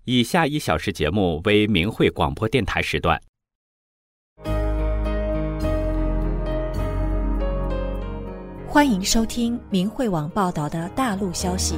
以下1小时节目为明慧广播电台时段。 欢迎收听明慧网报道的大陆消息。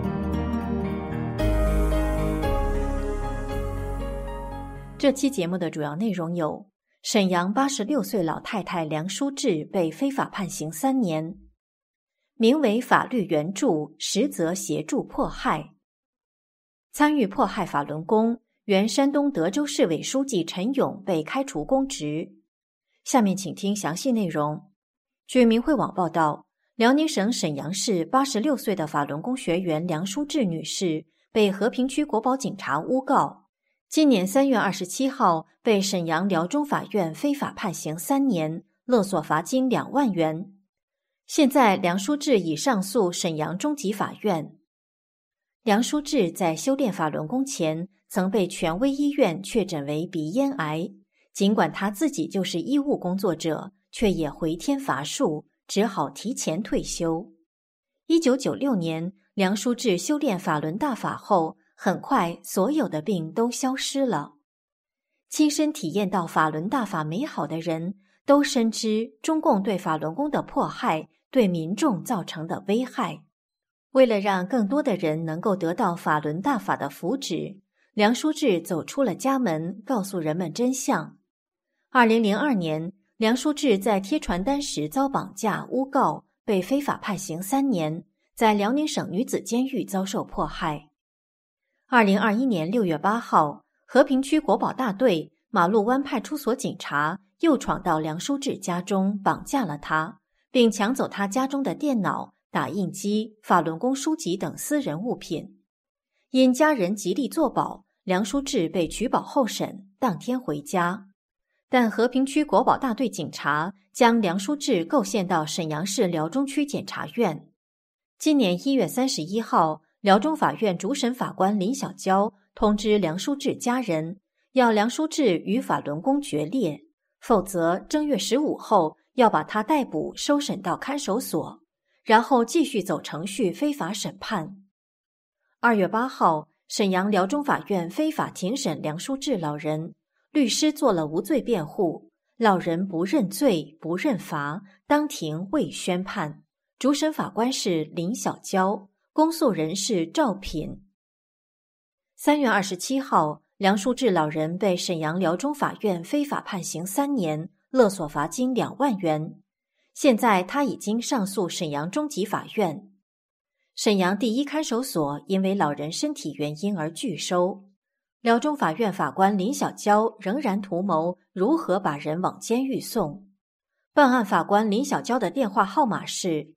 这期节目的主要内容有：沈阳86岁老太太梁淑智被非法判刑3年，名为法律援助，实则协助迫害。参与迫害法轮功原山东德州市委书记陈勇被开除公职。下面请听详细内容。据明慧网报道，辽宁省沈阳市86岁的法轮功学员梁淑智女士被和平区国保警察诬告，今年3月27号被沈阳辽中法院非法判刑3年，勒索罚金2万元。现在梁淑智已上诉沈阳中级法院。梁淑智在修炼法轮功前曾被权威医院确诊为鼻咽癌，尽管她自己就是医务工作者，却也回天乏术，只好提前退休。1996年，梁淑智修炼法轮大法后，很快所有的病都消失了。亲身体验到法轮大法美好的人都深知中共对法轮功的迫害对民众造成的危害。为了让更多的人能够得到法轮大法的福祉，梁淑智走出了家门，告诉人们真相。2002年，梁淑智在贴传单时遭绑架诬告，被非法判刑3年，在辽宁省女子监狱遭受迫害。2021年6月8号，和平区国保大队马路湾派出所警察又闯到梁淑智家中，绑架了她，并抢走她家中的电脑、打印机、法轮功书籍等私人物品。因家人极力作保，梁淑智被取保候审，当天回家。但和平区国保大队警察将梁淑智构陷到沈阳市辽中区检察院。今年1月31号，辽中法院主审法官林小娇通知梁淑智家人，要梁淑智与法轮功决裂，否则正月15后要把他逮捕收审到看守所，然后继续走程序非法审判。2月8号，沈阳辽中法院非法庭审梁淑智老人，律师做了无罪辩护，老人不认罪不认罚，当庭未宣判。主审法官是林小娇，公诉人是赵品。3月27号，梁淑智老人被沈阳辽中法院非法判刑3年，勒索罚金2万元。现在他已经上诉沈阳中级法院。沈阳第一看守所因为老人身体原因而拒收。辽中法院法官林小娇仍然图谋如何把人往监狱送。办案法官林小娇的电话号码是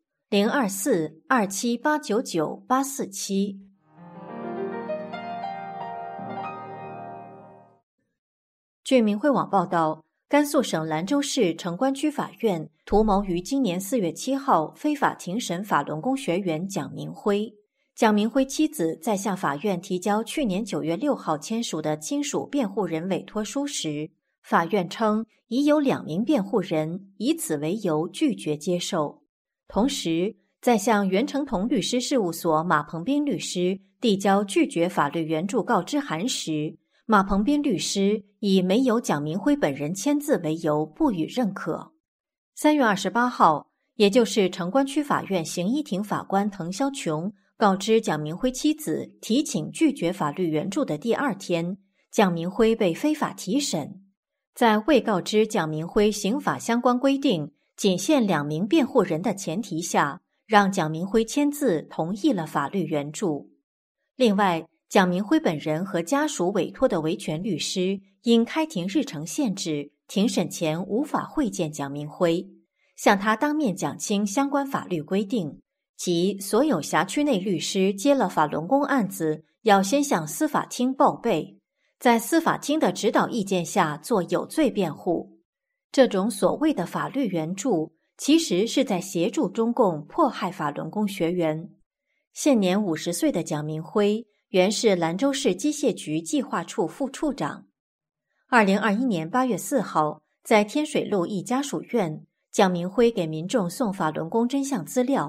024-27899-847。据明慧网报道，甘肃省兰州市城关区法院图谋于今年4月7号非法庭审法轮功学员蒋明辉。蒋明辉妻子在向法院提交去年9月6号签署的亲属辩护人委托书时，法院称已有2名辩护人，以此为由拒绝接受。同时，在向袁成同律师事务所马鹏斌律师递交拒绝法律援助告知函时，马鹏斌律师以没有蒋明辉本人签字为由不予认可。3月28号，也就是城关区法院刑一庭法官滕肖琼告知蒋明辉妻子提请拒绝法律援助的第2天，蒋明辉被非法提审。在未告知蒋明辉刑法相关规定仅限2名辩护人的前提下，让蒋明辉签字同意了法律援助。另外，蒋明辉本人和家属委托的维权律师因开庭日程限制，庭审前无法会见蒋明辉，向他当面讲清相关法律规定，即所有辖区内律师接了法轮功案子，要先向司法厅报备，在司法厅的指导意见下做有罪辩护。这种所谓的法律援助，其实是在协助中共迫害法轮功学员。现年50岁的蒋明辉原是兰州市机械局计划处副处长。2021年8月4号，在天水路一家属院，蒋明辉给民众送法轮功真相资料，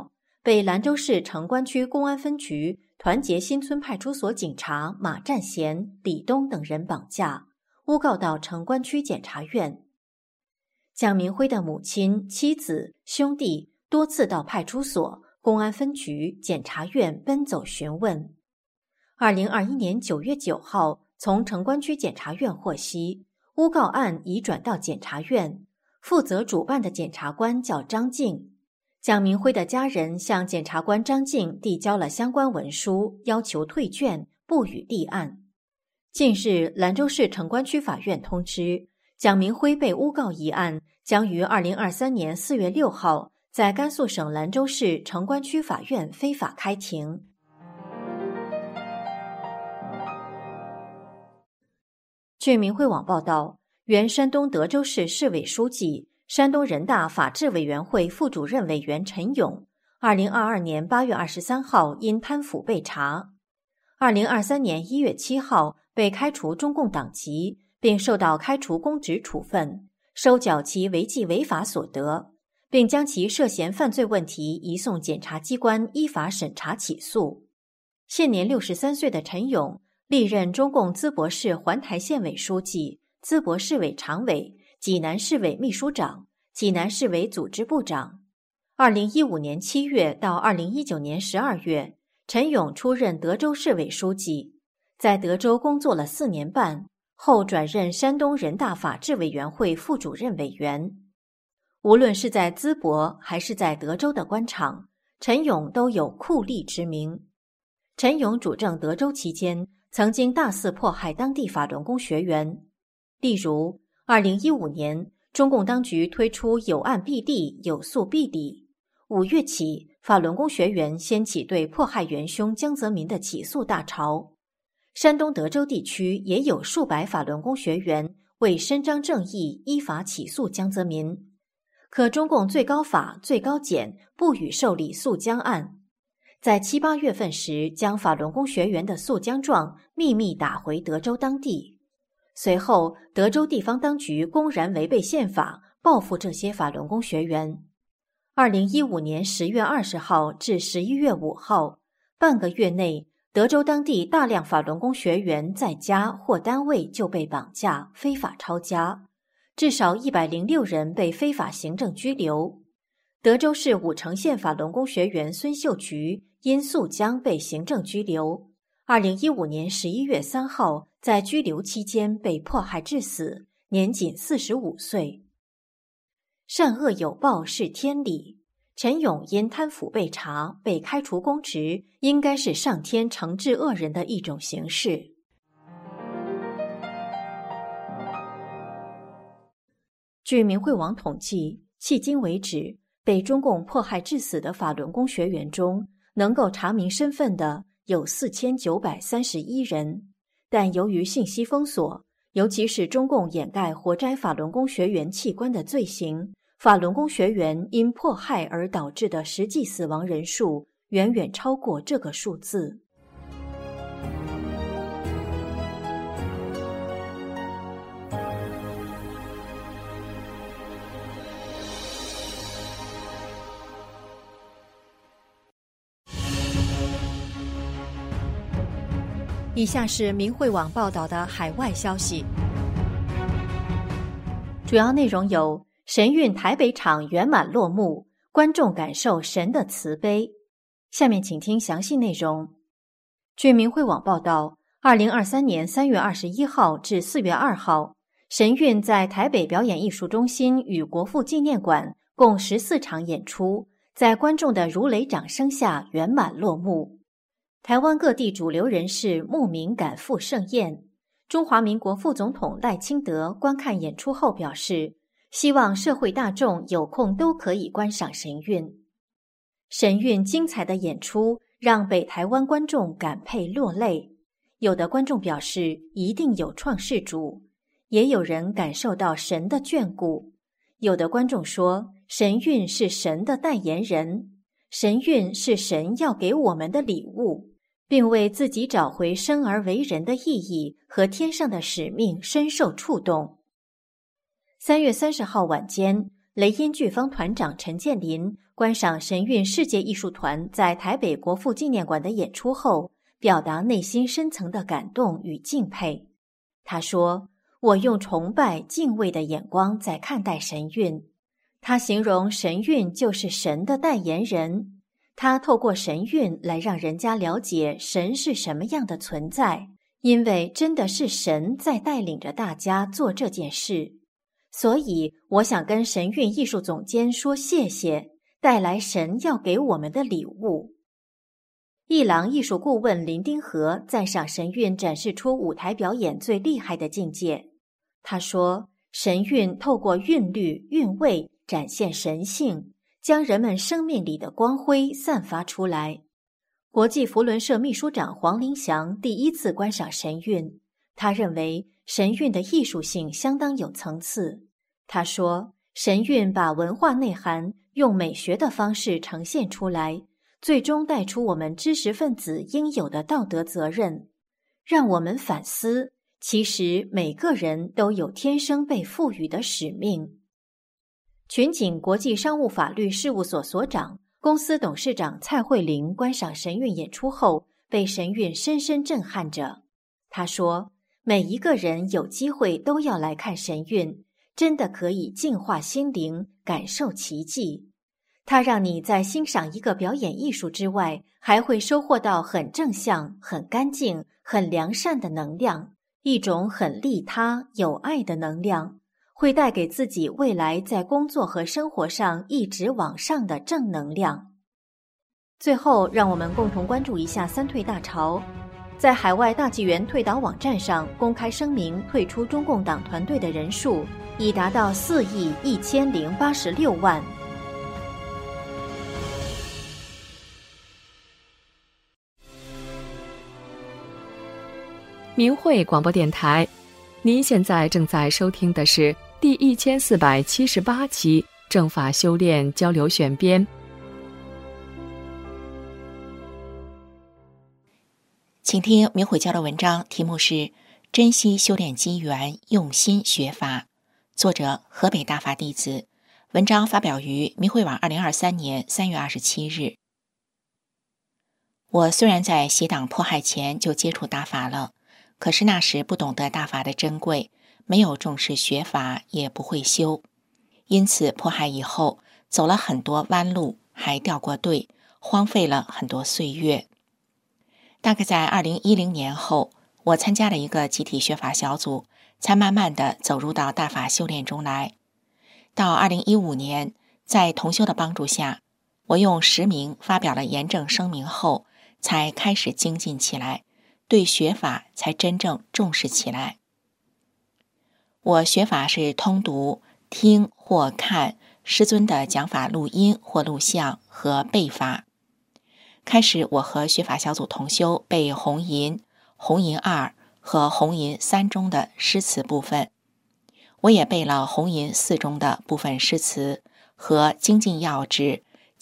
被兰州市城关区公安分局团结新村派出所警察马占贤、李东等人绑架，诬告到城关区检察院。蒋明辉的母亲、妻子、兄弟多次到派出所、公安分局、检察院奔走询问。2021年9月9号，从城关区检察院获悉，诬告案已转到检察院，负责主办的检察官叫张静。蒋明辉的家人向检察官张静递交了相关文书，要求退卷，不予立案。近日，兰州市城关区法院通知，蒋明辉被诬告一案将于2023年4月6号在甘肃省兰州市城关区法院非法开庭。据明慧网报道，原山东德州市市委书记、山东人大法制委员会副主任委员陈勇2022年8月23号因贪腐被查，2023年1月7号被开除中共党籍，并受到开除公职处分，收缴其违纪违法所得，并将其涉嫌犯罪问题移送检察机关依法审查起诉。现年63岁的陈勇历任中共淄博市环台县委书记、淄博市委常委、济南市委秘书长、济南市委组织部长。2015年7月到2019年12月，陈勇出任德州市委书记，在德州工作了4年半，后转任山东人大法制委员会副主任委员。无论是在淄博还是在德州的官场，陈勇都有酷吏之名。陈勇主政德州期间，曾经大肆迫害当地法轮功学员。例如2015年，中共当局推出有案必立、有诉必理。5月起，法轮功学员掀起对迫害元凶江泽民的起诉大潮。山东德州地区也有数百法轮功学员为伸张正义依法起诉江泽民，可中共最高法、最高检不予受理诉江案，在7、8月份时将法轮功学员的诉江状秘密打回德州当地。随后，德州地方当局公然违背宪法，报复这些法轮功学员。2015年10月20号至11月5号，半个月内，德州当地大量法轮功学员在家或单位就被绑架、非法抄家，至少106人被非法行政拘留。德州市武城县法轮功学员孙秀菊因诉江被行政拘留，2015年11月3号在拘留期间被迫害致死，年仅45岁。善恶有报是天理，陈勇因贪腐被查，被开除公职，应该是上天惩治恶人的一种形式。据明慧网统计，迄今为止，被中共迫害致死的法轮功学员中，能够查明身份的有4931人，但由于信息封锁，尤其是中共掩盖活摘法轮功学员器官的罪行，法轮功学员因迫害而导致的实际死亡人数远远超过这个数字。以下是明慧网报道的海外消息，主要内容有：神韵台北场圆满落幕，观众感受神的慈悲。下面请听详细内容。据明慧网报道，2023年3月21号至4月2号，神韵在台北表演艺术中心与国父纪念馆共14场演出，在观众的如雷掌声下圆满落幕。台湾各地主流人士慕名赶赴盛宴。中华民国副总统赖清德观看演出后表示，希望社会大众有空都可以观赏神韵。神韵精彩的演出让北台湾观众感佩落泪，有的观众表示一定有创世主，也有人感受到神的眷顾。有的观众说，神韵是神的代言人，神韵是神要给我们的礼物，并为自己找回生而为人的意义和天上的使命深受触动。3月30号晚间， 雷音剧方团长陈建林观赏神韵世界艺术团在台北国父纪念馆的演出后，表达内心深层的感动与敬佩。他说：“我用崇拜、敬畏的眼光在看待神韵。”他形容神韵就是神的代言人，他透过神韵来让人家了解神是什么样的存在，因为真的是神在带领着大家做这件事。所以我想跟神韵艺术总监说谢谢，带来神要给我们的礼物。艺廊艺术顾问林丁和赞赏神韵展示出舞台表演最厉害的境界。他说，神韵透过韵律、韵味展现神性，将人们生命里的光辉散发出来。国际扶轮社秘书长黄林祥第一次观赏神韵，他认为神韵的艺术性相当有层次。他说，神韵把文化内涵用美学的方式呈现出来，最终带出我们知识分子应有的道德责任，让我们反思，其实每个人都有天生被赋予的使命。群景国际商务法律事务所所长、公司董事长蔡慧玲观赏神韵演出后，被神韵深深震撼着。他说，每一个人有机会都要来看神韵，真的可以净化心灵，感受奇迹。它让你在欣赏一个表演艺术之外，还会收获到很正向、很干净、很良善的能量，一种很利他、有爱的能量，会带给自己未来在工作和生活上一直往上的正能量。最后，让我们共同关注一下三退大潮。在海外大纪元退党网站上公开声明退出中共党团队的人数已达到4.1086亿。 明慧广播电台，您现在正在收听的是第1478期政法修炼交流选编。 请听明慧教的文章，题目是珍惜修炼机缘，用心学法，作者河北大法弟子，文章发表于明慧网2023年3月27日。我虽然在邪党迫害前就接触大法了，可是那时不懂得大法的珍贵，没有重视学法，也不会修，因此迫害以后走了很多弯路，还掉过队，荒废了很多岁月。大概在2010年后，我参加了一个集体学法小组，才慢慢地走入到大法修炼中来。到2015年，在同修的帮助下，我用实名发表了严正声明后，才开始精进起来，对学法才真正重视起来。我学法是通读、听或看师尊的讲法录音或录像和背法。开始我和学法小组同修背红吟、红吟2和红吟3中的诗词部分，我也背了红吟4中的部分诗词和精进要旨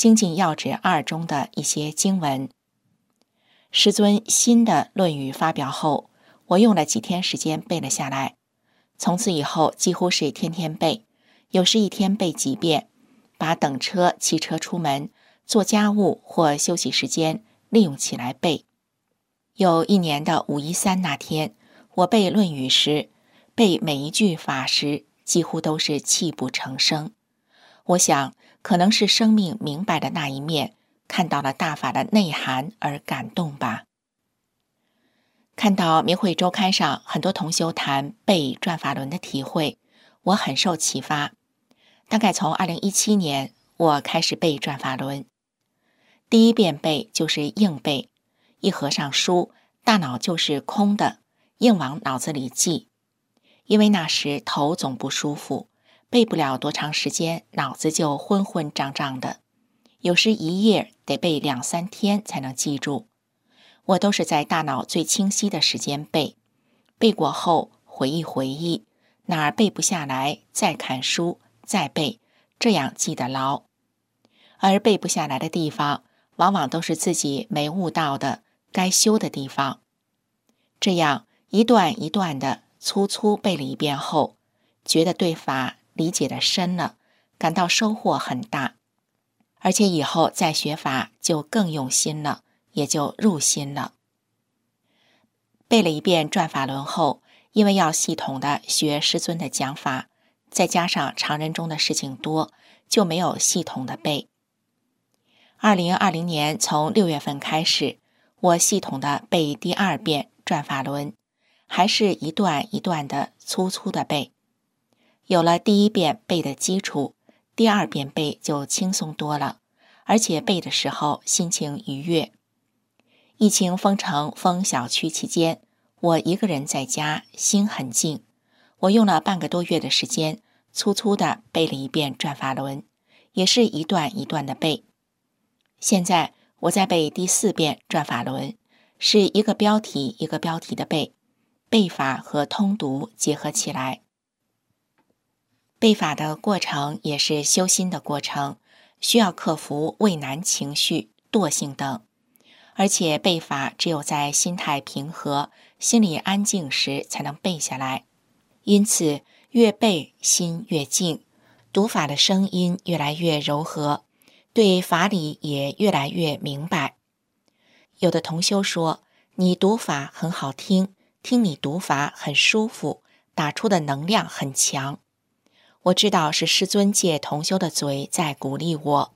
2中的一些经文。师尊新的论语发表后，我用了几天时间背了下来，从此以后几乎是天天背，有时一天背几遍，把等车、骑车出门、做家务或休息时间利用起来背。有一年的513那天，我背论语时，背每一句法时几乎都是泣不成声。我想可能是生命明白的那一面，看到了大法的内涵而感动吧。看到明慧周刊上很多同修谈背转法轮的体会，我很受启发。大概从2017年，我开始背转法轮。第一遍背就是硬背，一合上书，大脑就是空的，硬往脑子里记。因为那时头总不舒服，背不了多长时间，脑子就昏昏胀胀的，有时一页得背2-3天才能记住。我都是在大脑最清晰的时间背，背过后回忆，哪儿背不下来再看书再背，这样记得牢。而背不下来的地方，往往都是自己没悟到的该修的地方。这样一段一段的粗粗背了一遍后，觉得对法理解的深了， 感到收获很大，而且以后再学法就更用心了，也就入心了。背了一遍转法轮后，因为要系统的学师尊的讲法，再加上常人中的事情多，就没有系统的背。2020年从6月份开始，我系统的背第2遍转法轮，还是一段一段的粗粗的背。有了第1遍背的基础，第2遍背就轻松多了，而且背的时候心情愉悦。疫情封城封小区期间，我一个人在家，心很静。我用了半个多月的时间，粗粗的背了一遍转法轮，也是一段一段的背。现在我在背第4遍转法轮，是一个标题一个标题的背，背法和通读结合起来。背法的过程也是修心的过程，需要克服畏难情绪、惰性等。而且背法只有在心态平和、心里安静时才能背下来。因此，越背心越静，读法的声音越来越柔和，对法理也越来越明白。有的同修说，你读法很好听，听你读法很舒服，打出的能量很强。我知道是师尊借同修的嘴在鼓励我。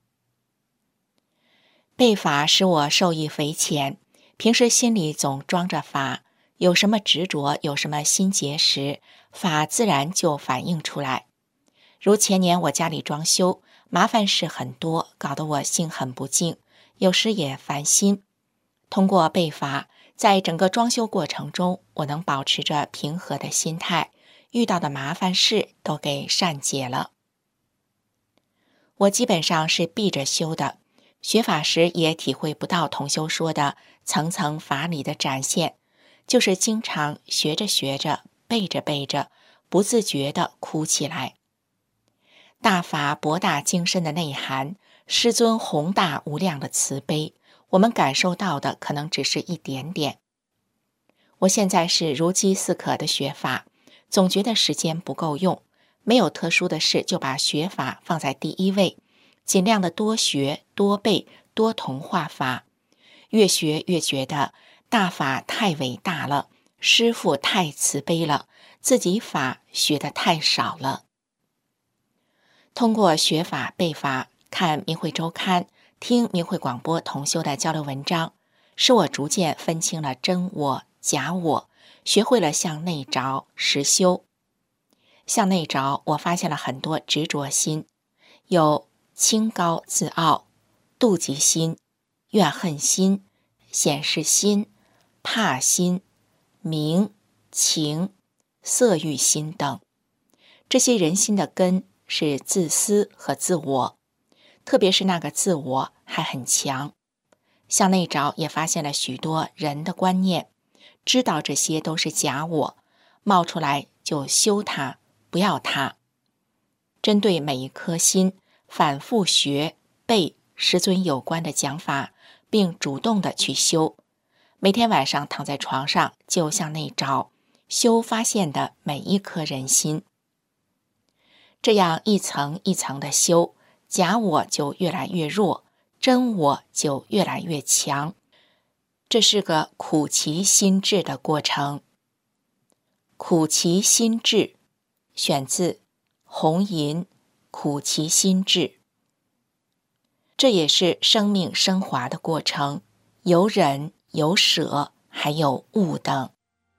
背法使我受益匪浅，平时心里总装着法，有什么执着，有什么心结时，法自然就反映出来。如前年我家里装修，麻烦事很多，搞得我心很不静，有时也烦心。通过背法，在整个装修过程中，我能保持着平和的心态，遇到的麻烦事都给善解了。我基本上是闭着修的，学法时也体会不到同修说的层层法理的展现，就是经常学着学着，背着背着，不自觉地哭起来。大法博大精深的内涵，师尊宏大无量的慈悲，我们感受到的可能只是一点点。我现在是如饥似渴的学法，总觉得时间不够用，没有特殊的事就把学法放在第1位，尽量的多学多背多同化法，越学越觉得大法太伟大了，师父太慈悲了，自己法学得太少了。通过学法背法，看明慧周刊，听明慧广播同修的交流文章，使我逐渐分清了真我假我，学会了向内着实修。向内着，我发现了很多执着心，有清高自傲、妒忌心、怨恨心、显示心、怕心、名、情、色欲心等。这些人心的根是自私和自我，特别是那个自我还很强。向内着也发现了许多人的观念，知道这些都是假我，冒出来就修它，不要它。针对每一颗心，反复学背师尊有关的讲法，并主动的去修。每天晚上躺在床上就向内着，修发现的每一颗人心。这样一层一层的修，假我就越来越弱，真我就越来越强。这是个苦其心志的过程。苦其心志，选自红银苦其心志。这也是生命升华的过程，有忍有舍，还有悟等。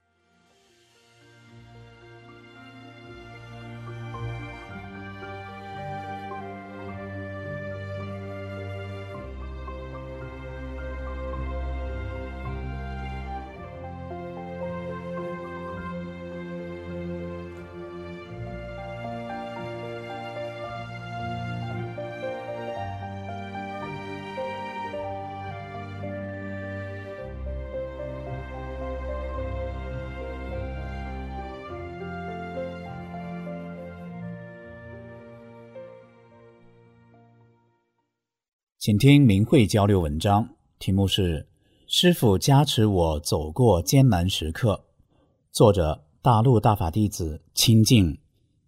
请听明慧交流文章，题目是师父加持我走过艰难时刻，作者大陆大法弟子清净，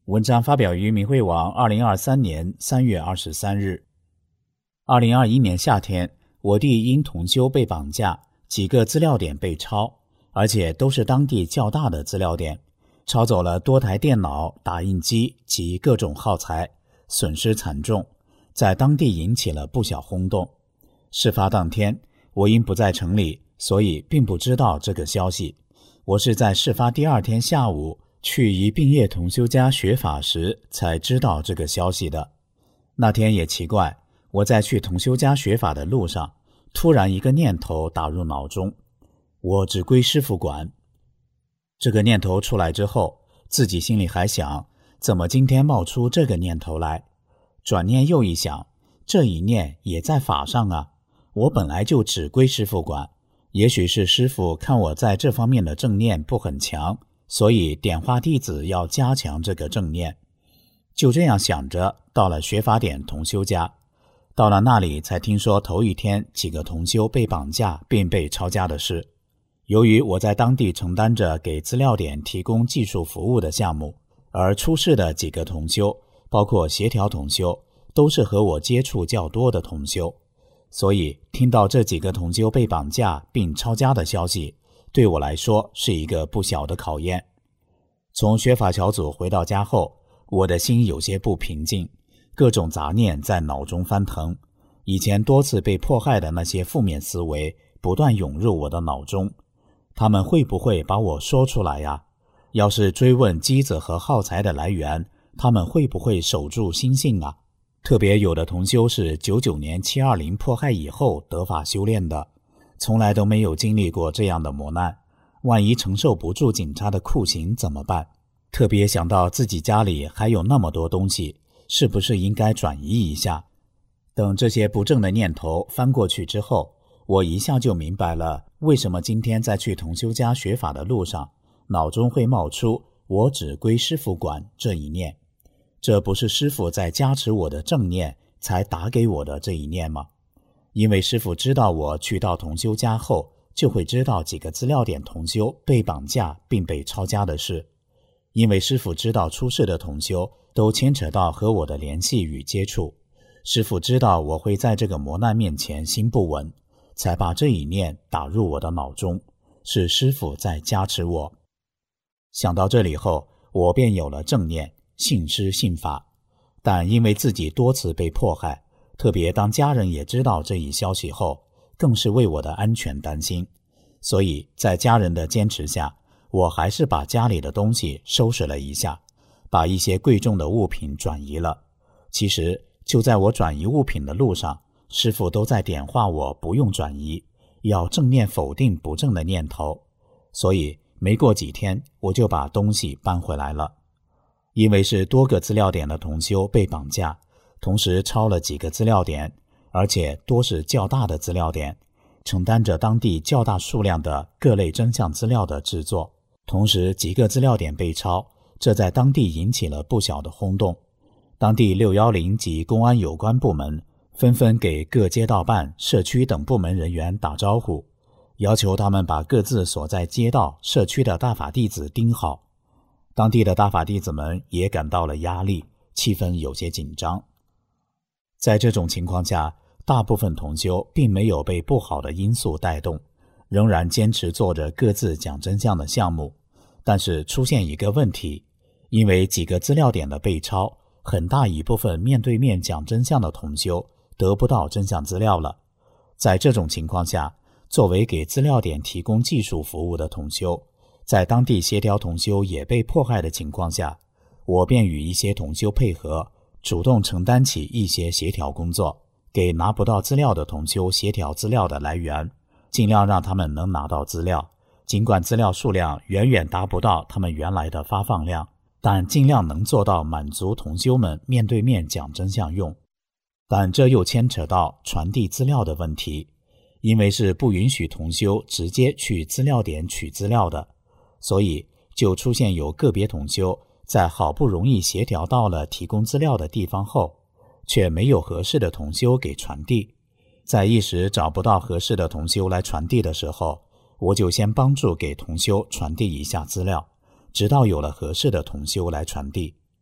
文章发表于明慧网2023年3月23日。2021年夏天，我弟因同修被绑架，几个资料点被抄，而且都是当地较大的资料点，抄走了多台电脑、打印机及各种耗材，损失惨重，在当地引起了不小轰动。事发当天，我因不在城里，所以并不知道这个消息。我是在事发第2天下午去一并业同修家学法时才知道这个消息的。那天也奇怪，我在去同修家学法的路上，突然一个念头打入脑中，我只归师父管。这个念头出来之后，自己心里还想，怎么今天冒出这个念头来？转念又一想，这一念也在法上啊，我本来就只归师父管，也许是师父看我在这方面的正念不很强，所以点化弟子要加强这个正念。就这样想着，到了学法点同修家。到了那里才听说头一天几个同修被绑架并被抄家的事。由于我在当地承担着给资料点提供技术服务的项目，而出事的几个同修，包括协调同修，都是和我接触较多的同修，所以听到这几个同修被绑架并抄家的消息，对我来说是一个不小的考验。从学法小组回到家后，我的心有些不平静，各种杂念在脑中翻腾，以前多次被迫害的那些负面思维不断涌入我的脑中，他们会不会把我说出来呀？要是追问机子和耗材的来源，他们会不会守住心性啊？特别有的同修是99年720迫害以后得法修炼的，从来都没有经历过这样的磨难，万一承受不住警察的酷刑怎么办？特别想到自己家里还有那么多东西，是不是应该转移一下？等这些不正的念头翻过去之后，我一下就明白了，为什么今天在去同修家学法的路上，脑中会冒出我只归师父管这一念。这不是师父在加持我的正念才打给我的这一念吗？因为师父知道我去到同修家后，就会知道几个资料点同修被绑架并被抄家的事。因为师父知道出事的同修都牵扯到和我的联系与接触，师父知道我会在这个磨难面前心不稳，才把这一念打入我的脑中，是师父在加持我。想到这里后，我便有了正念，信师信法。但因为自己多次被迫害，特别当家人也知道这一消息后，更是为我的安全担心，所以在家人的坚持下，我还是把家里的东西收拾了一下，把一些贵重的物品转移了。其实就在我转移物品的路上，师父都在点化我不用转移，要正念否定不正的念头，所以没过几天我就把东西搬回来了。因为是多个资料点的同修被绑架，同时抄了几个资料点，而且多是较大的资料点，承担着当地较大数量的各类真相资料的制作，同时几个资料点被抄，这在当地引起了不小的轰动。当地610及公安有关部门纷纷给各街道办、社区等部门人员打招呼，要求他们把各自所在街道、社区的大法弟子盯好。当地的大法弟子们也感到了压力，气氛有些紧张。在这种情况下，大部分同修并没有被不好的因素带动，仍然坚持做着各自讲真相的项目。但是出现一个问题，因为几个资料点的被抄，很大一部分面对面讲真相的同修得不到真相资料了。在这种情况下，作为给资料点提供技术服务的同修，在当地协调同修也被迫害的情况下，我便与一些同修配合，主动承担起一些协调工作，给拿不到资料的同修协调资料的来源，尽量让他们能拿到资料。尽管资料数量远远达不到他们原来的发放量，但尽量能做到满足同修们面对面讲真相用。但这又牵扯到传递资料的问题，因为是不允许同修直接去资料点取资料的，所以就出现有个别同修在好不容易协调到了提供资料的地方后，却没有合适的同修给传递。在一时找不到合适的同修来传递的时候，我就先帮助给同修传递一下资料，直到有了合适的同修来传递。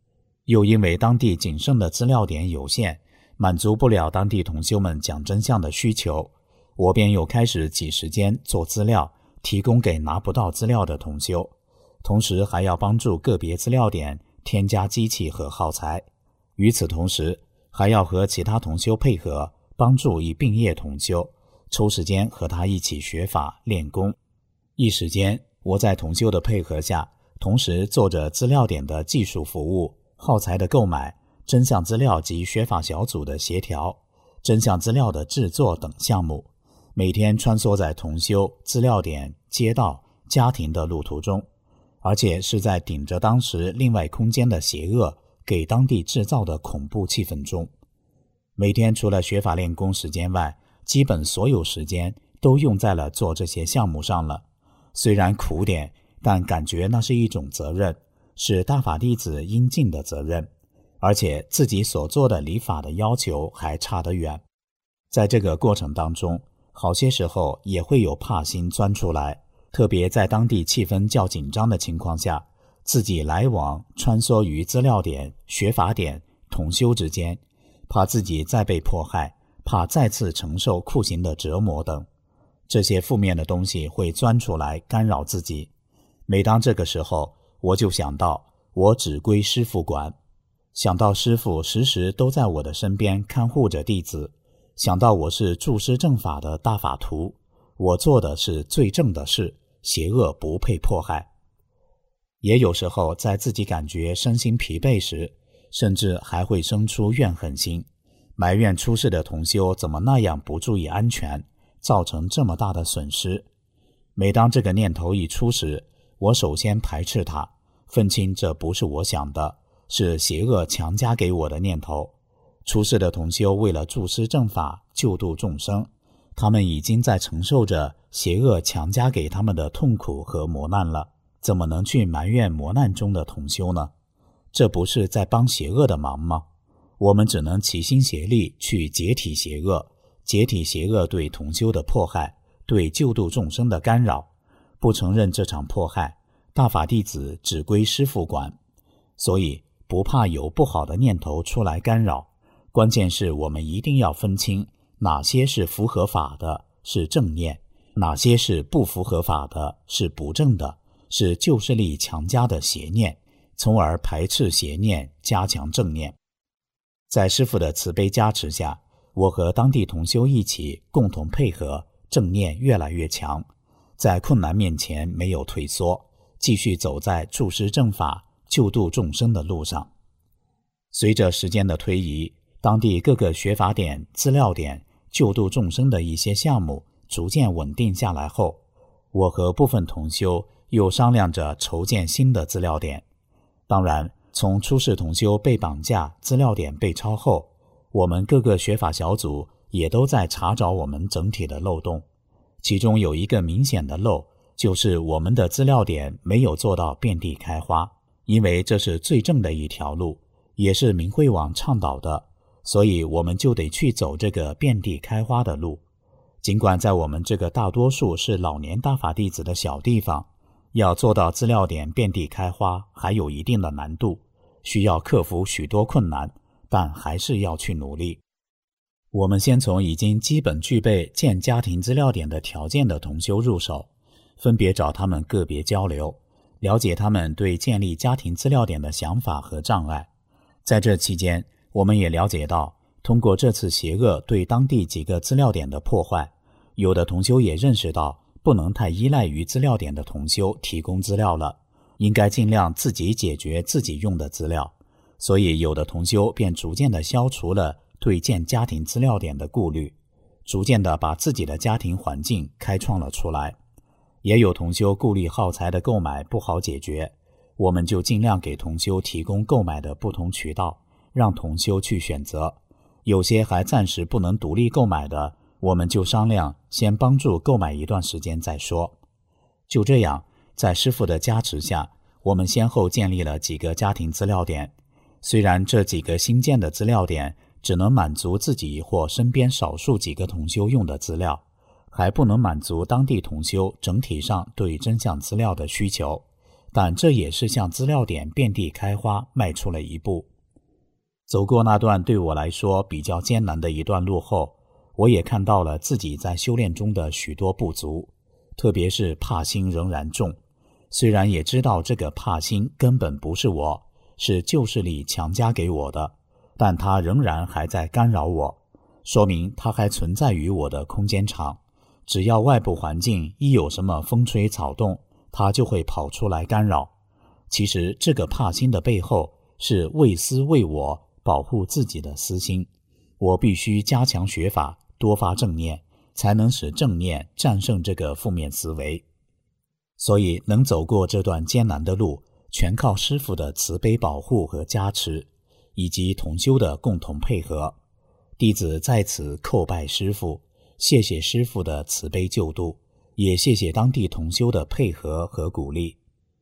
又因为当地仅剩的资料点有限，满足不了当地同修们讲真相的需求，我便又开始挤时间做资料，提供给拿不到资料的同修，同时还要帮助个别资料点添加机器和耗材。与此同时，还要和其他同修配合，帮助已并业同修，抽时间和他一起学法练功。一时间，我在同修的配合下，同时做着资料点的技术服务、耗材的购买、真相资料及学法小组的协调、真相资料的制作等项目，每天穿梭在同修、资料点、街道、家庭的路途中，而且是在顶着当时另外空间的邪恶给当地制造的恐怖气氛中。每天除了学法练功时间外，基本所有时间都用在了做这些项目上了。虽然苦点，但感觉那是一种责任，是大法弟子应尽的责任，而且自己所做的理法的要求还差得远。在这个过程当中，好些时候也会有怕心钻出来，特别在当地气氛较紧张的情况下，自己来往穿梭于资料点、学法点、同修之间，怕自己再被迫害，怕再次承受酷刑的折磨等，这些负面的东西会钻出来干扰自己。每当这个时候，我就想到我只归师父管，想到师父时时都在我的身边看护着弟子，想到我是助师正法的大法徒，我做的是最正的事，邪恶不配迫害。也有时候在自己感觉身心疲惫时，甚至还会生出怨恨心，埋怨出世的同修怎么那样不注意安全，造成这么大的损失。每当这个念头一出时，我首先排斥它，分清这不是我想的，是邪恶强加给我的念头。出世的同修为了助师正法，救度众生，他们已经在承受着邪恶强加给他们的痛苦和磨难了，怎么能去埋怨磨难中的同修呢？这不是在帮邪恶的忙吗？我们只能齐心协力去解体邪恶，解体邪恶对同修的迫害，对救度众生的干扰。不承认这场迫害，大法弟子只归师父管。所以不怕有不好的念头出来干扰，关键是我们一定要分清哪些是符合法的，是正念，哪些是不符合法的，是不正的，是旧势力强加的邪念，从而排斥邪念，加强正念。在师父的慈悲加持下，我和当地同修一起共同配合，正念越来越强，在困难面前没有退缩，继续走在助师正法、救度众生的路上。随着时间的推移，当地各个学法点、资料点、救度众生的一些项目逐渐稳定下来后，我和部分同修又商量着筹建新的资料点。当然，从出世同修被绑架、资料点被抄后，我们各个学法小组也都在查找我们整体的漏洞。其中有一个明显的漏，就是我们的资料点没有做到遍地开花，因为这是最正的一条路，也是明慧网倡导的，所以我们就得去走这个遍地开花的路。尽管在我们这个大多数是老年大法弟子的小地方，要做到资料点遍地开花还有一定的难度，需要克服许多困难，但还是要去努力。我们先从已经基本具备建家庭资料点的条件的同修入手，分别找他们个别交流，了解他们对建立家庭资料点的想法和障碍。在这期间，我们也了解到，通过这次邪恶对当地几个资料点的破坏，有的同修也认识到不能太依赖于资料点的同修提供资料了，应该尽量自己解决自己用的资料。所以有的同修便逐渐地消除了对建家庭资料点的顾虑，逐渐地把自己的家庭环境开创了出来。也有同修顾虑耗材的购买不好解决，我们就尽量给同修提供购买的不同渠道，让同修去选择。有些还暂时不能独立购买的，我们就商量先帮助购买一段时间再说。就这样，在师父的加持下，我们先后建立了几个家庭资料点。虽然这几个新建的资料点只能满足自己或身边少数几个同修用的资料，还不能满足当地同修整体上对真相资料的需求，但这也是向资料点遍地开花迈出了一步。 走过那段对我来说比较艰难的一段路后，我也看到了自己在修炼中的许多不足，特别是怕心仍然重。虽然也知道这个怕心根本不是我，是旧势力强加给我的，但它仍然还在干扰我，说明它还存在于我的空间场。只要外部环境一有什么风吹草动，它就会跑出来干扰。其实这个怕心的背后是为私为我，保护自己的私心。我必须加强学法，多发正念，才能使正念战胜这个负面思维。所以能走过这段艰难的路，全靠师父的慈悲保护和加持，以及同修的共同配合。弟子在此叩拜师父，谢谢师父的慈悲救度，也谢谢当地同修的配合和鼓励。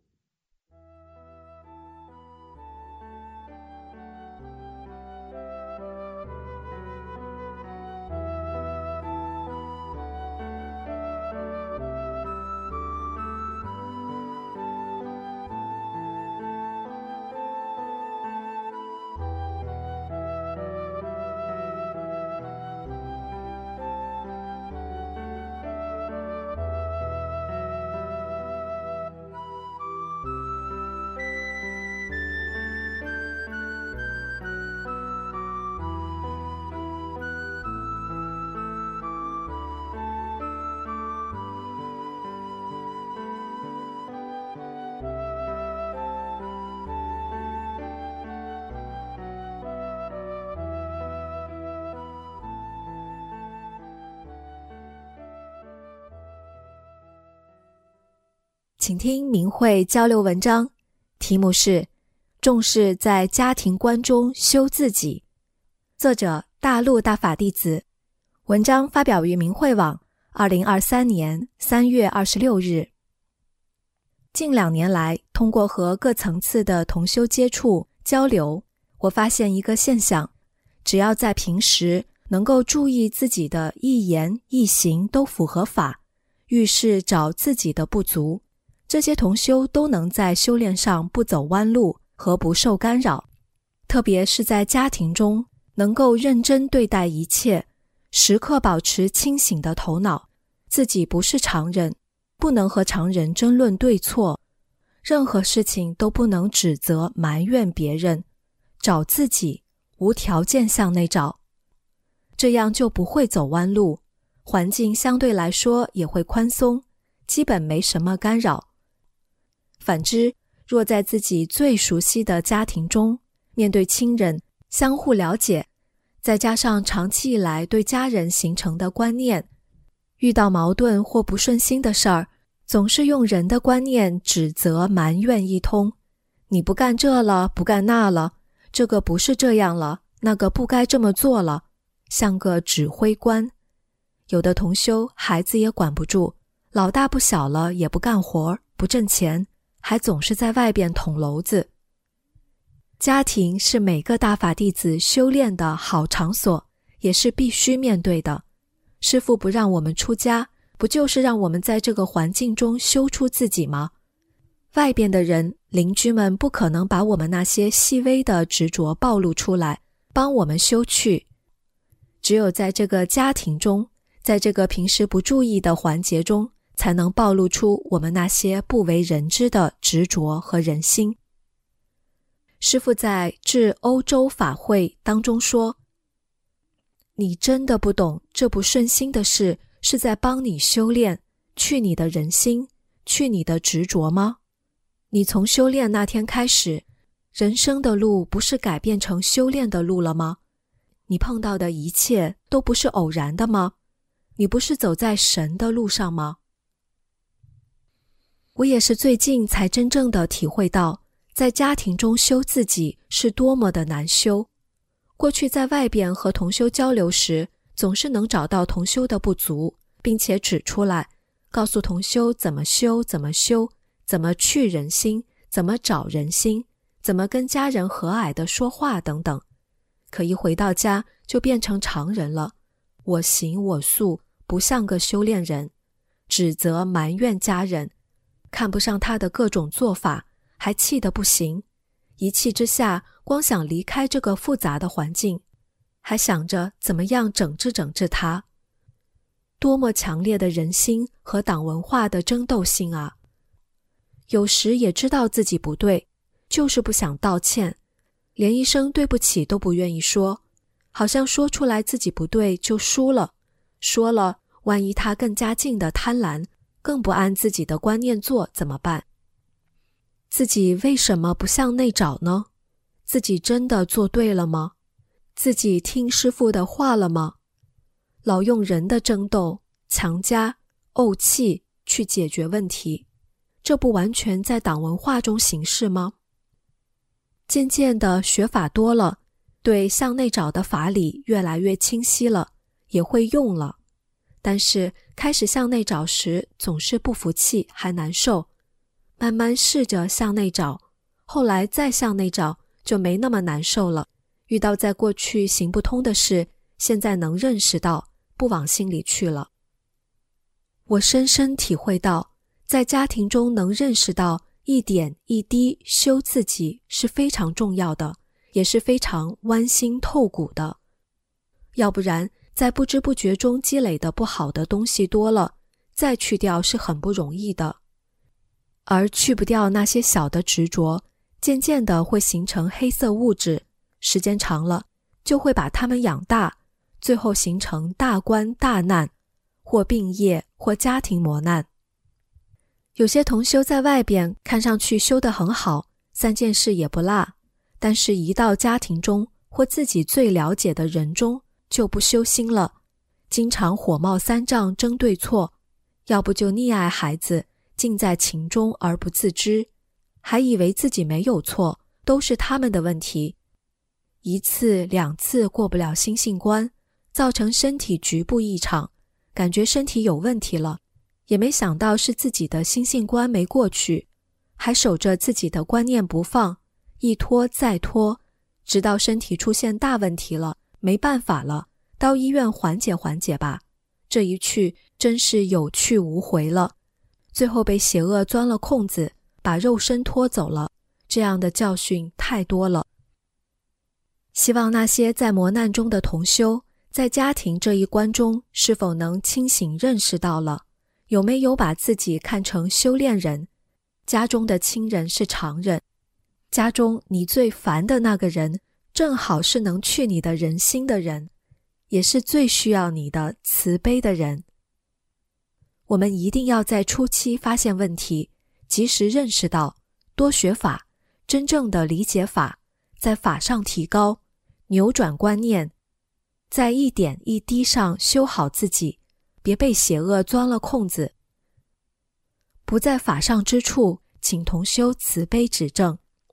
请听明慧交流文章，题目是重视在家庭观中修自己，作者大陆大法弟子，文章发表于明慧网2023年3月26日。近2年来，通过和各层次的同修接触交流，我发现一个现象，只要在平时能够注意自己的一言一行都符合法，遇事找自己的不足，这些同修都能在修炼上不走弯路和不受干扰，特别是在家庭中能够认真对待一切，时刻保持清醒的头脑，自己不是常人，不能和常人争论对错，任何事情都不能指责埋怨别人，找自己，无条件向内找，这样就不会走弯路，环境相对来说也会宽松，基本没什么干扰。反之，若在自己最熟悉的家庭中，面对亲人相互了解，再加上长期以来对家人形成的观念，遇到矛盾或不顺心的事儿，总是用人的观念指责埋怨一通，你不干这了，不干那了，这个不是这样了，那个不该这么做了，像个指挥官。有的同修孩子也管不住，老大不小了也不干活，不挣钱，还总是在外边捅娄子。家庭是每个大法弟子修炼的好场所，也是必须面对的。师父不让我们出家，不就是让我们在这个环境中修出自己吗？外边的人，邻居们不可能把我们那些细微的执着暴露出来，帮我们修去。只有在这个家庭中，在这个平时不注意的环节中，才能暴露出我们那些不为人知的执着和人心。师父在致欧洲法会当中说，你真的不懂这不顺心的事是在帮你修炼，去你的人心，去你的执着吗？你从修炼那天开始，人生的路不是改变成修炼的路了吗？你碰到的一切都不是偶然的吗？你不是走在神的路上吗？我也是最近才真正的体会到，在家庭中修自己是多么的难修。过去在外边和同修交流时，总是能找到同修的不足，并且指出来，告诉同修怎么修，怎么修，怎么去人心，怎么找人心，怎么跟家人和蔼地说话等等。可一回到家就变成常人了，我行我素，不像个修炼人，指责埋怨家人，看不上他的各种做法，还气得不行。一气之下， 光想离开这个复杂的环境，还想着怎么样整治它。多么强烈的人心和党文化的争斗性啊！有时也知道自己不对，就是不想道歉，连一声对不起都不愿意说，好像说出来自己不对就输了，说了万一他更加劲的贪婪，更不按自己的观念做怎么办？自己为什么不向内找呢？自己真的做对了吗？自己听师父的话了吗？老用人的争斗、强加、怄气去解决问题，这不完全在党文化中行事吗？渐渐的学法多了，对向内找的法理越来越清晰了，也会用了。但是开始向内找时总是不服气，还难受。慢慢试着向内找，后来再向内找就没那么难受了。遇到在过去行不通的事，现在能认识到，不往心里去了。我深深体会到，在家庭中能认识到一点一滴修自己是非常重要的，也是非常剜心透骨的。要不然在不知不觉中积累的不好的东西多了，再去掉是很不容易的。而去不掉那些小的执着，渐渐的会形成黑色物质，时间长了就会把它们养大，最后形成大关大难，或病业，或家庭磨难。有些同修在外边看上去修得很好，3件事也不落，但是一到家庭中或自己最了解的人中就不修心了，经常火冒三丈争对错，要不就溺爱孩子，浸在情中而不自知，还以为自己没有错，都是他们的问题。1次2次过不了心性关，造成身体局部异常，感觉身体有问题了，也没想到是自己的心性关没过去，还守着自己的观念不放，一拖再拖，直到身体出现大问题了，没办法了，到医院缓解缓解吧。这一去真是有去无回了，最后被邪恶钻了空子，把肉身拖走了，这样的教训太多了。希望那些在磨难中的同修，在家庭这一关中是否能清醒认识到了，有没有把自己看成修炼人，家中的亲人是常人，家中你最烦的那个人正好是能去你的人心的人，也是最需要你的慈悲的人。我们一定要在初期发现问题，及时认识到，多学法，真正的理解法，在法上提高，扭转观念，在一点一滴上修好自己，别被邪恶钻了空子。不在法上之处，请同修慈悲指正。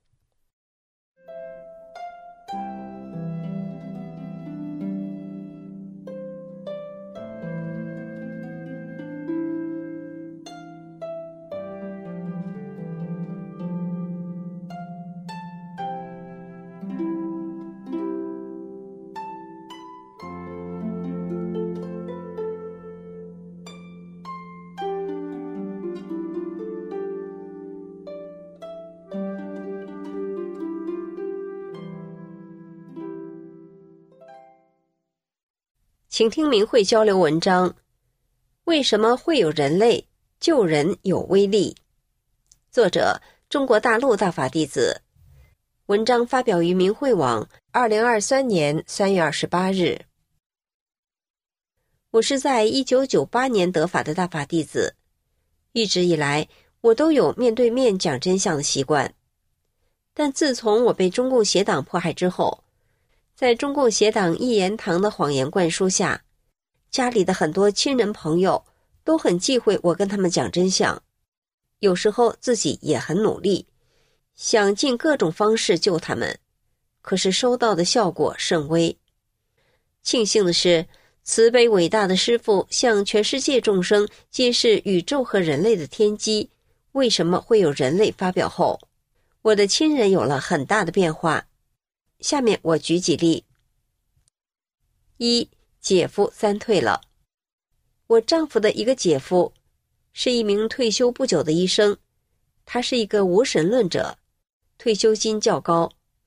请听明慧交流文章：为什么会有人类？救人有威力。作者：中国大陆大法弟子。文章发表于明慧网2023年3月28日。我是在1998年得法的大法弟子，一直以来我都有面对面讲真相的习惯。但自从我被中共邪党迫害之后，在中共邪党一言堂的谎言灌输下，家里的很多亲人朋友都很忌讳我跟他们讲真相，有时候自己也很努力，想尽各种方式救他们，可是收到的效果甚微。庆幸的是，慈悲伟大的师父向全世界众生揭示宇宙和人类的天机，为什么会有人类发表后，我的亲人有了很大的变化。下面我举几例。1. 姐夫3退了。我丈夫的一个姐夫是一名退休不久的医生，他是一个无神论者，退休金较高。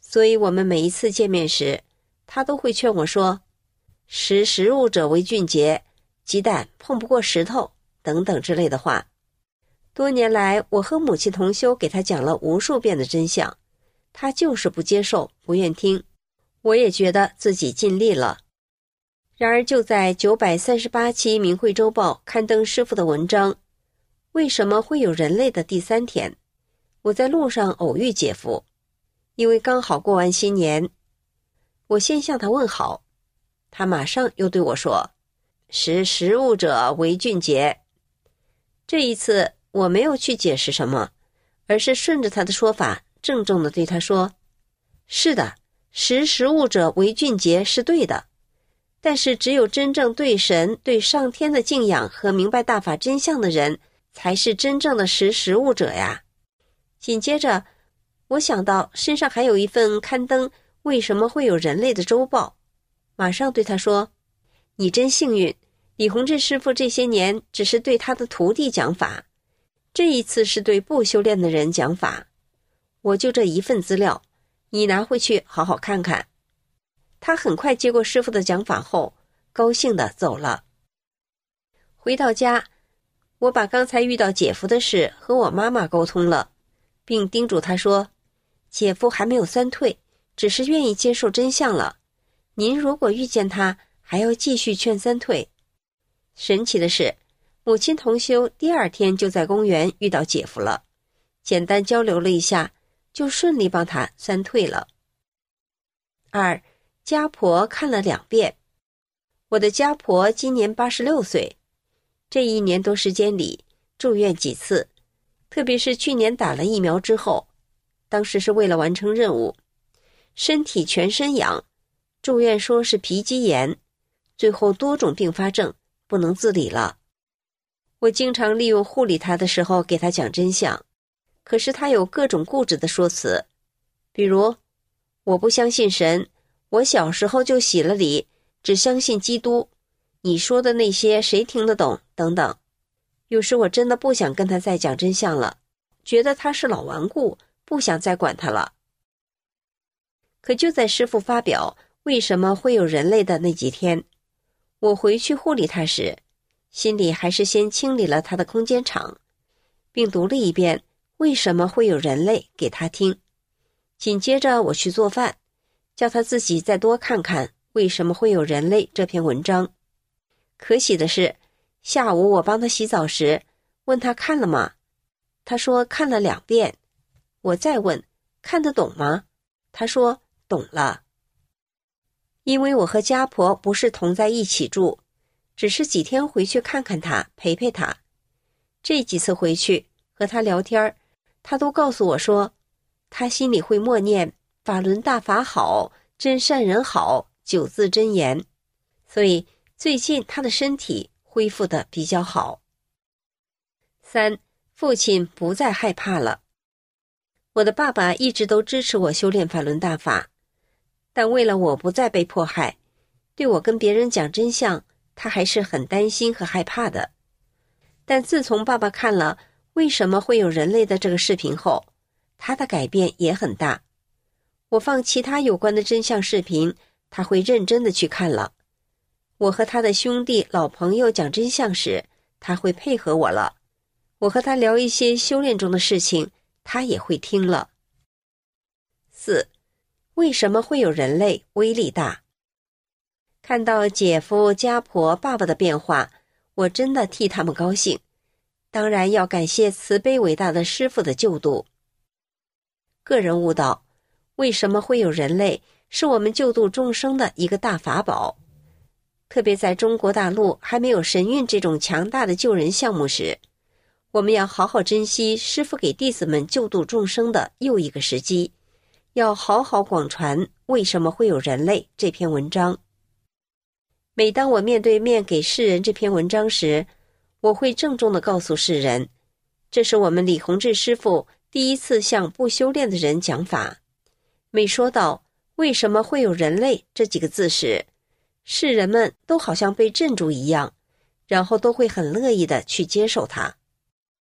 所以我们每一次见面时，他都会劝我说，识时务者为俊杰，鸡蛋碰不过石头等等之类的话。多年来，我和母亲同修给他讲了无数遍的真相，他就是不接受，不愿听。我也觉得自己尽力了。然而就在938期明慧周报刊登师父的文章为什么会有人类的第3天，我在路上偶遇姐夫，因为刚好过完新年，我先向他问好，他马上又对我说，识时务者为俊杰。这一次我没有去解释什么，而是顺着他的说法，郑重地对他说，是的，识时务者为俊杰是对的，但是只有真正对神、对上天的敬仰和明白大法真相的人，才是真正的识时务者呀。紧接着，我想到身上还有一份刊登为什么会有人类的周报，马上对他说，你真幸运，李洪志师父这些年只是对他的徒弟讲法，这一次是对不修炼的人讲法，我就这一份资料，你拿回去好好看看。他很快接过师父的讲法后，高兴地走了。回到家，我把刚才遇到姐夫的事和我妈妈沟通了，并叮嘱他说，姐夫还没有3退，只是愿意接受真相了，您如果遇见他，还要继续劝3退。神奇的是，母亲同修第2天就在公园遇到姐夫了，简单交流了一下，就顺利帮他3退了。2. 家婆看了2遍。我的家婆今年86岁，这1年多时间里住院几次，特别是去年打了疫苗之后，当时是为了完成任务，身体全身痒，住院说是皮肌炎，最后多种并发症，不能自理了。我经常利用护理他的时候给他讲真相，可是他有各种固执的说辞，比如我不相信神，我小时候就洗了礼，只相信基督，你说的那些谁听得懂等等。有时我真的不想跟他再讲真相了，觉得他是老顽固，不想再管他了。可就在师父发表为什么会有人类的那几天，我回去护理他时，心里还是先清理了他的空间场，并读了一遍为什么会有人类给他听。紧接着我去做饭，叫他自己再多看看为什么会有人类这篇文章。可喜的是，下午我帮他洗澡时，问他看了吗？他说看了2遍。我再问看得懂吗？他说懂了。因为我和家婆不是同在一起住，只是几天回去看看他，陪陪他。这几次回去和他聊天，他都告诉我说，他心里会默念法轮大法好，真善人好9字真言，所以最近他的身体恢复得比较好。3. 父亲不再害怕了。我的爸爸一直都支持我修炼法轮大法，但为了我不再被迫害，对我跟别人讲真相，他还是很担心和害怕的。但自从爸爸看了为什么会有人类的这个视频后，他的改变也很大。我放其他有关的真相视频，他会认真的去看了。我和他的兄弟老朋友讲真相时，他会配合我了。我和他聊一些修炼中的事情，他也会听了。4. 为什么会有人类威力大？看到姐夫、家婆、爸爸的变化，我真的替他们高兴。当然要感谢慈悲伟大的师父的救度。个人悟道，为什么会有人类，是我们救度众生的一个大法宝。特别在中国大陆还没有神韵这种强大的救人项目时，我们要好好珍惜师父给弟子们救度众生的又一个时机，要好好广传为什么会有人类这篇文章。每当我面对面给世人这篇文章时，我会郑重地告诉世人，这是我们李洪志师父第一次向不修炼的人讲法。每说到为什么会有人类这几个字时，世人们都好像被镇住一样，然后都会很乐意地去接受它。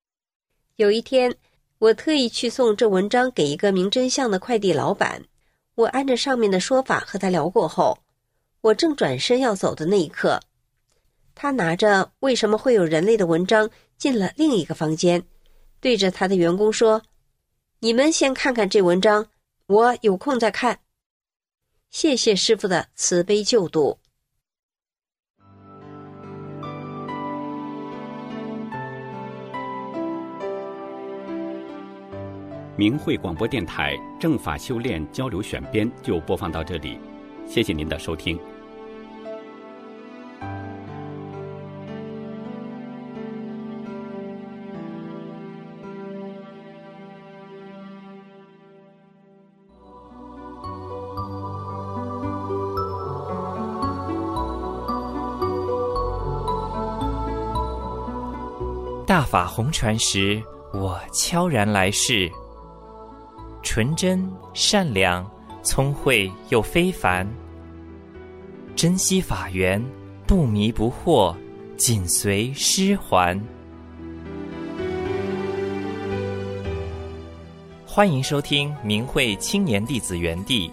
有一天，我特意去送这文章给一个明真相的快递老板， 我按着上面的说法和他聊过后，我正转身要走的那一刻，他拿着为什么会有人类的文章进了另一个房间，对着他的员工说：你们先看看这文章，我有空再看。谢谢师父的慈悲救度。 明慧广播电台正法修炼交流选编就播放到这里，谢谢您的收听。 大法红传时，我悄然来世，纯真善良聪慧又非凡，珍惜法缘不迷不惑，紧随师还。欢迎收听明慧青年弟子园地。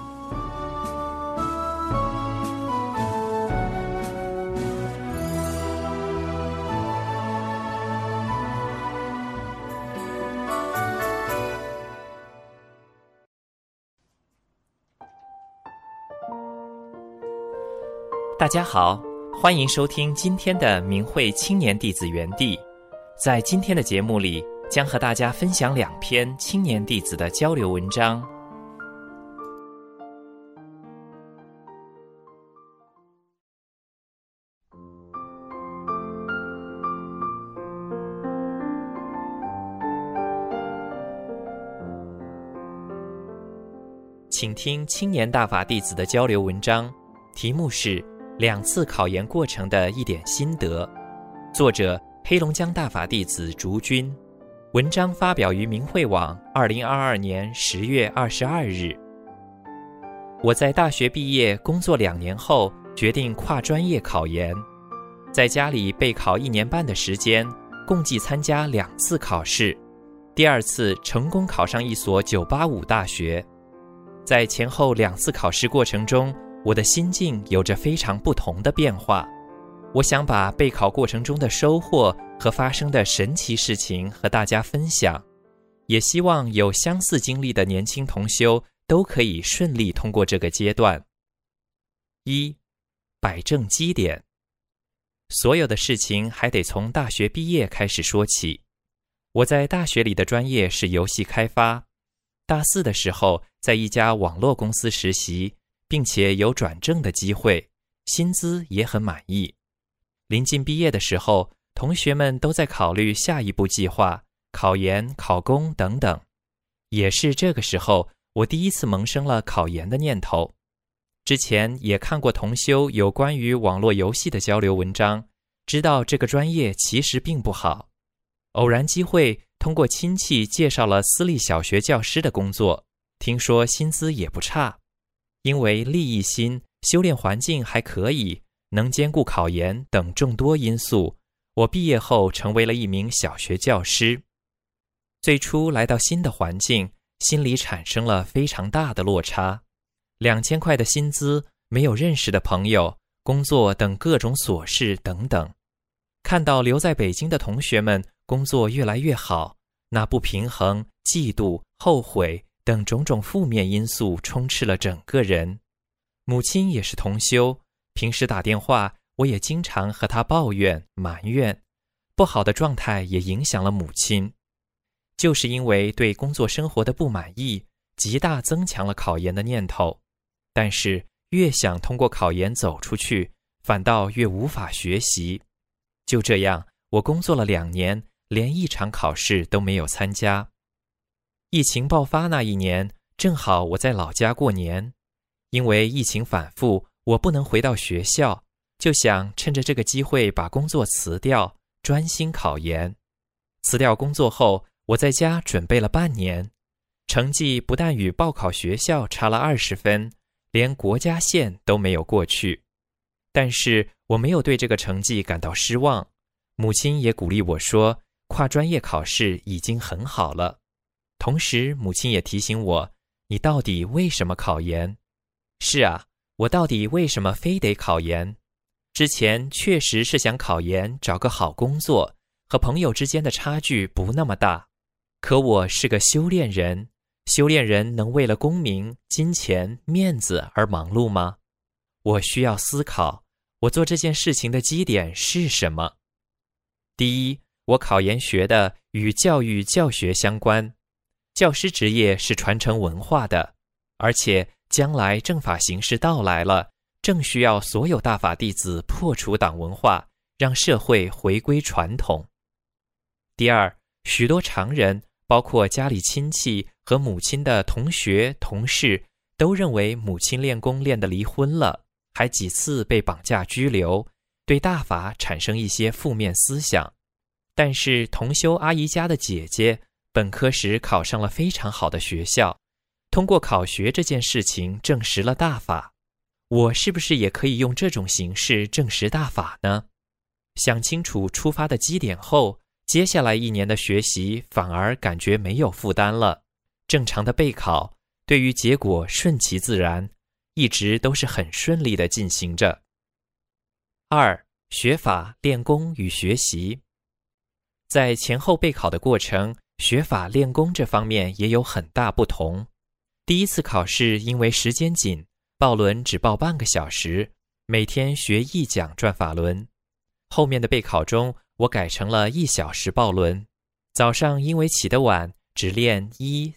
大家好，欢迎收听今天的明慧青年弟子园地。在今天的节目里，将和大家分享2篇青年弟子的交流文章。请听青年大法弟子的交流文章，题目是2次考研过程的一点心得，作者黑龙江大法弟子竹君，文章发表于明慧网2022年10月22日。我在大学毕业工作2年后，决定跨专业考研，在家里备考1年半的时间，共计参加2次考试，第2次成功考上一所985大学。在前后2次考试过程中，我的心境有着非常不同的变化。我想把备考过程中的收获和发生的神奇事情和大家分享，也希望有相似经历的年轻同修都可以顺利通过这个阶段。1. 摆正基点。所有的事情还得从大学毕业开始说起。我在大学里的专业是游戏开发，大4的时候在一家网络公司实习，并且有转正的机会，薪资也很满意。临近毕业的时候，同学们都在考虑下一步计划，考研、考公等等。也是这个时候，我第一次萌生了考研的念头。之前也看过同修有关于网络游戏的交流文章，知道这个专业其实并不好。偶然机会，通过亲戚介绍了私立小学教师的工作，听说薪资也不差。因为利益心，修炼环境还可以，能兼顾考研等众多因素，我毕业后成为了一名小学教师。最初来到新的环境，心里产生了非常大的落差。2000块的薪资，没有认识的朋友，工作等各种琐事等等。看到留在北京的同学们工作越来越好，那不平衡、嫉妒、后悔等种种负面因素充斥了整个人。母亲也是同修，平时打电话，我也经常和她抱怨、埋怨，不好的状态也影响了母亲。就是因为对工作生活的不满意，极大增强了考研的念头。但是越想通过考研走出去，反倒越无法学习。就这样，我工作了2年，连一场考试都没有参加。疫情爆发那一年，正好我在老家过年，因为疫情反复，我不能回到学校，就想趁着这个机会把工作辞掉，专心考研。辞掉工作后，我在家准备了半年，成绩不但与报考学校差了20分，连国家线都没有过去。但是我没有对这个成绩感到失望，母亲也鼓励我说，跨专业考试已经很好了。同时母亲也提醒我， 你到底为什么考研？是啊，我到底为什么非得考研？之前确实是想考研找个好工作，和朋友之间的差距不那么大。可我是个修炼人，修炼人能为了功名、金钱、面子而忙碌吗？我需要思考，我做这件事情的基点是什么？第一，我考研学的与教育教学相关，教师职业是传承文化的，而且将来正法形势到来了，正需要所有大法弟子破除党文化，让社会回归传统。第二，许多常人，包括家里亲戚和母亲的同学、同事，都认为母亲练功练得离婚了，还几次被绑架拘留，对大法产生一些负面思想。但是同修阿姨家的姐姐本科时考上了非常好的学校，通过考学这件事情证实了大法。我是不是也可以用这种形式证实大法呢？想清楚出发的基点后，接下来1年的学习反而感觉没有负担了，正常的备考，对于结果顺其自然，一直都是很顺利地进行着。二，学法、练功与学习。在前后备考的过程，学法练功这方面也有很大不同。第一次考试因为时间紧，报轮只报半个小时，每天学1讲转法轮。后面的备考中，我改成了1小时报轮。早上因为起得晚，只练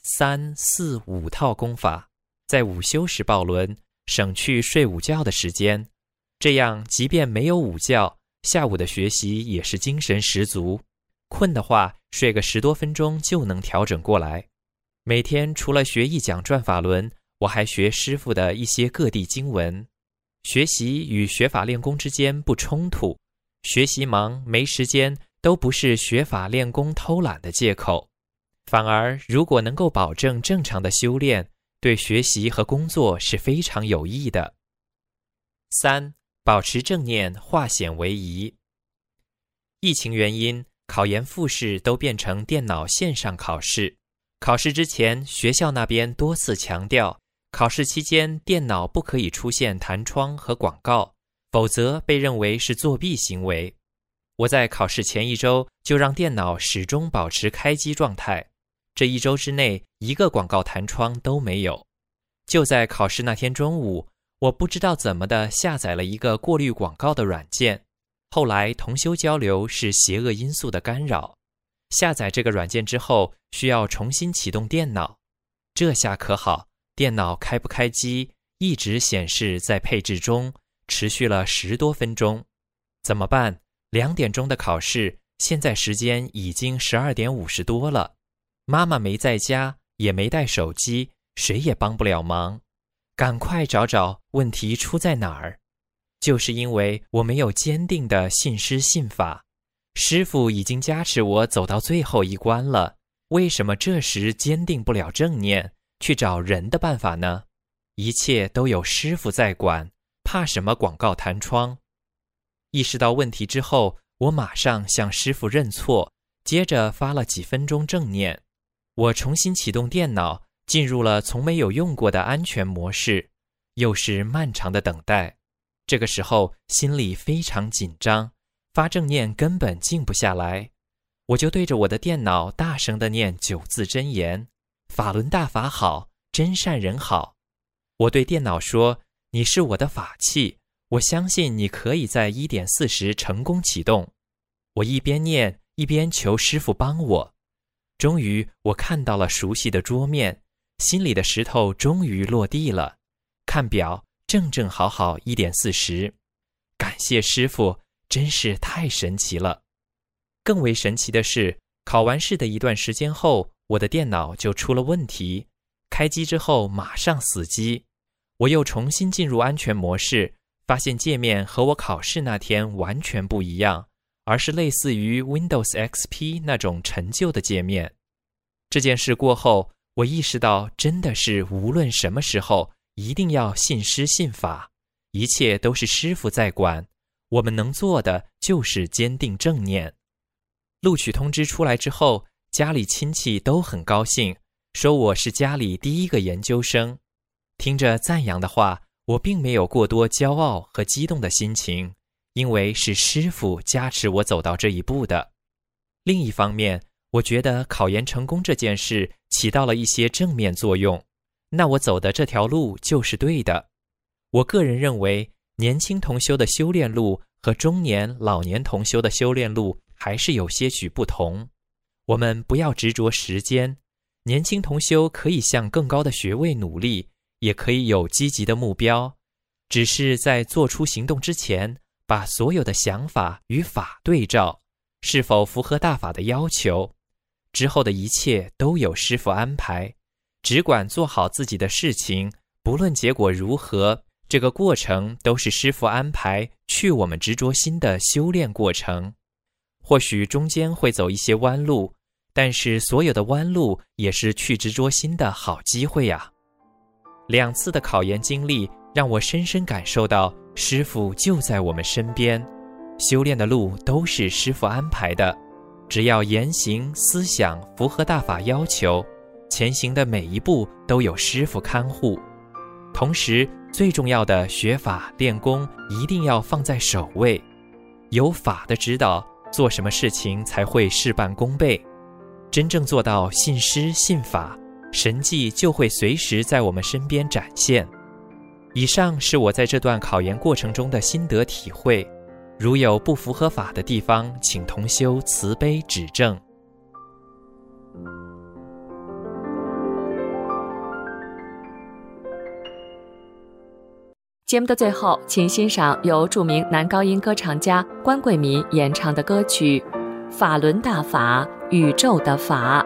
1、3、4、5套功法，在午休时报轮，省去睡午觉的时间。这样即便没有午觉，下午的学习也是精神十足。困的话，睡个10多分钟就能调整过来。每天除了学1讲转法轮，我还学师父的一些各地经文。学习与学法练功之间不冲突，学习忙没时间都不是学法练功偷懒的借口。反而如果能够保证正常的修炼，对学习和工作是非常有益的。3. 保持正念，化险为夷。疫情原因，考研复试都变成电脑线上考试。考试之前，学校那边多次强调，考试期间电脑不可以出现弹窗和广告，否则被认为是作弊行为。我在考试前1周就让电脑始终保持开机状态，这1周之内一个广告弹窗都没有。就在考试那天中午，我不知道怎么的下载了一个过滤广告的软件，后来同修交流是邪恶因素的干扰。下载这个软件之后，需要重新启动电脑。这下可好，电脑开不开机一直显示在配置中，持续了10多分钟。怎么办？2点钟的考试，现在时间已经12点50多了。妈妈没在家，也没带手机，谁也帮不了忙。赶快找找问题出在哪儿。就是因为我没有坚定的信师信法，师父已经加持我走到最后一关了，为什么这时坚定不了正念，去找人的办法呢？一切都有师父在管，怕什么广告弹窗？意识到问题之后，我马上向师父认错，接着发了几分钟正念。我重新启动电脑，进入了从没有用过的安全模式，又是漫长的等待。这个时候心里非常紧张，发正念根本静不下来。我就对着我的电脑大声地念9字真言：法轮大法好，真善人好。我对电脑说，你是我的法器，我相信你可以在1点40成功启动。我一边念一边求师父帮我。终于我看到了熟悉的桌面，心里的石头终于落地了。看表，正好好1点40。感谢师父，真是太神奇了。更为神奇的是，考完试的一段时间后，我的电脑就出了问题，开机之后马上死机。我又重新进入安全模式，发现界面和我考试那天完全不一样，而是类似于 Windows XP 那种陈旧的界面。这件事过后，我意识到真的是无论什么时候一定要信师信法，一切都是师父在管，我们能做的就是坚定正念。录取通知出来之后，家里亲戚都很高兴， 说我是家里第一个研究生。听着赞扬的话，我并没有过多骄傲和激动的心情，因为是师父加持我走到这一步的。另一方面，我觉得考研成功这件事起到了一些正面作用，那我走的这条路就是对的。我个人认为，年轻同修的修炼路和中年、老年同修的修炼路还是有些许不同。我们不要执着时间，年轻同修可以向更高的学位努力，也可以有积极的目标，只是在做出行动之前，把所有的想法与法对照，是否符合大法的要求。之后的一切都有师父安排，只管做好自己的事情，不论结果如何，这个过程都是师父安排去我们执着心的修炼过程。或许中间会走一些弯路，但是所有的弯路也是去执着心的好机会呀。2次的考研经历让我深深感受到师父就在我们身边，修炼的路都是师父安排的，只要言行思想符合大法要求，前行的每一步都有师父看护。同时最重要的学法练功一定要放在首位，有法的指导，做什么事情才会事半功倍。真正做到信师信法，神迹就会随时在我们身边展现。以上是我在这段考研过程中的心得体会，如有不符合法的地方，请同修慈悲指正。 节目的最后，请欣赏由著名男高音歌唱家关贵民演唱的歌曲《法轮大法，宇宙的法》。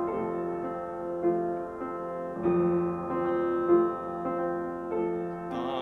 当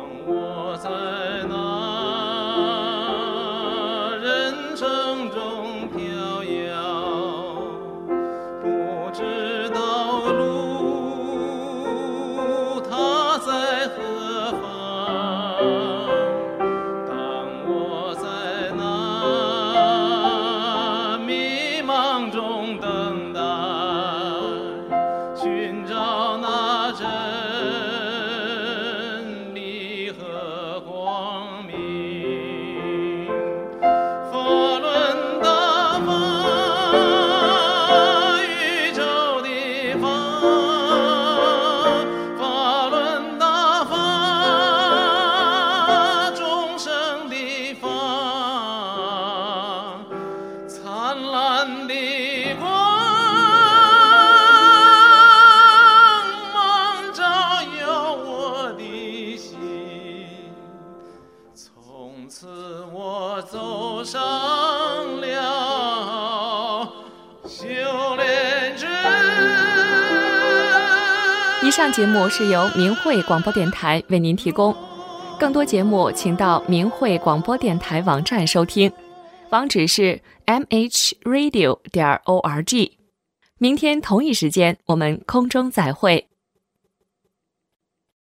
上节目是由明慧广播电台为您提供，更多节目请到明慧广播电台网站收听，网址是 mhradio.org。明天同一时间我们空中再会。